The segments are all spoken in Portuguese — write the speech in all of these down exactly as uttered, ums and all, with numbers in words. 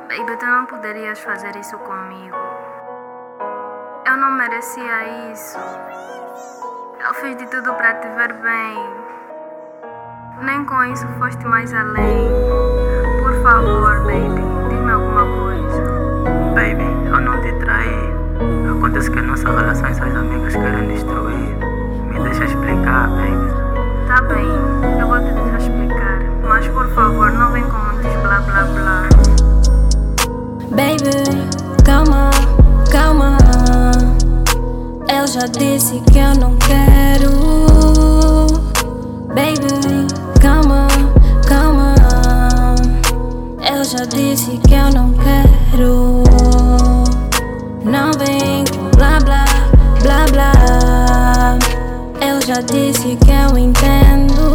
Baby, tu não poderias fazer isso comigo. Eu não merecia isso. Eu fiz de tudo pra te ver bem. Nem com isso foste mais além. Por favor, baby, diz-me alguma coisa. Baby, eu não te traí. Acontece que a nossa relação essas amigas querem destruir. Me deixa explicar, baby. Tá bem, eu vou te deixar explicar. Mas por favor, não vem com muitos blá blá blá. Baby, calma, calma. Eu já disse que eu não quero. Baby, calma, calma. Eu já disse que eu não quero. Não vem com blá blá, blá blá. Eu já disse que eu entendo.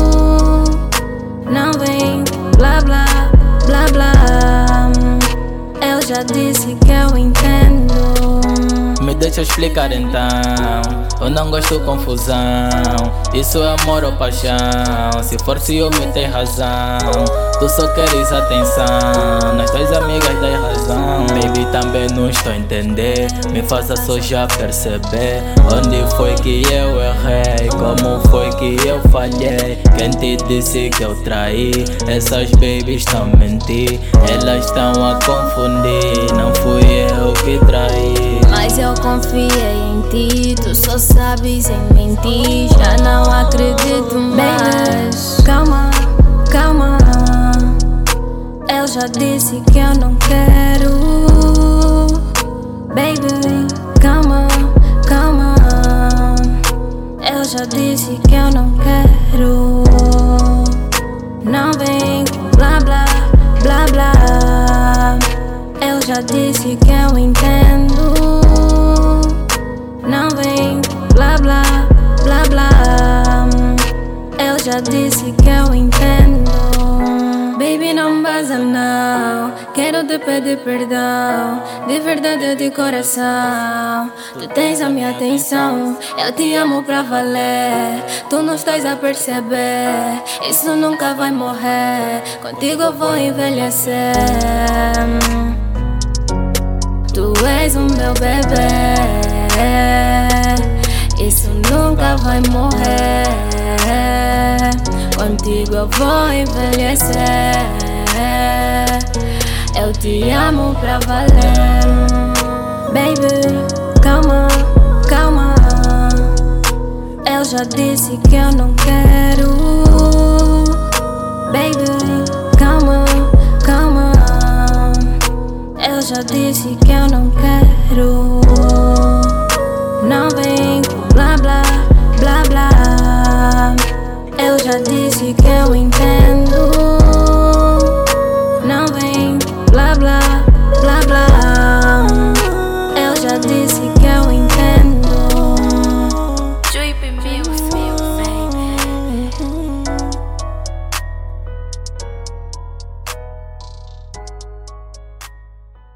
Não vem com blá blá, blá blá. Eu já disse que eu entendo. Me deixa explicar então. Eu não gosto de confusão. Isso é amor ou paixão? Se for ciúme tem razão. Tu só queres atenção. Nas tuas amigas dai razão. Baby, também não estou a entender. Me faça só já perceber. Onde foi que eu errei? Como foi que eu falhei? Quem te disse que eu traí? Essas babies estão a mentir. Elas estão a confundir. Não fui eu que traí. Mas eu confiei em ti, tu só sabes em mentir. Já não acredito mais. Calma, calma. Eu já disse que eu não quero. Baby, calma, calma. Eu já disse que eu não quero. Não vem com blá blá, blá blá. Eu já disse que eu entendo. Não vem blá blá, blá blá. Eu já disse que eu entendo. Baby, não vaza não. Quero te pedir perdão. De verdade, de coração. Tu tens a minha atenção. Eu te amo pra valer. Tu não estás a perceber. Isso nunca vai morrer. Contigo eu vou envelhecer. Tu és o meu bebê. Isso nunca vai morrer. Contigo eu vou envelhecer. Eu te amo pra valer. Baby, calma, calma. Eu já disse que eu não quero. Baby, calma, calma. Eu já disse que eu não quero. Não vem com blá blá, blá blá. Eu já disse que eu entendo.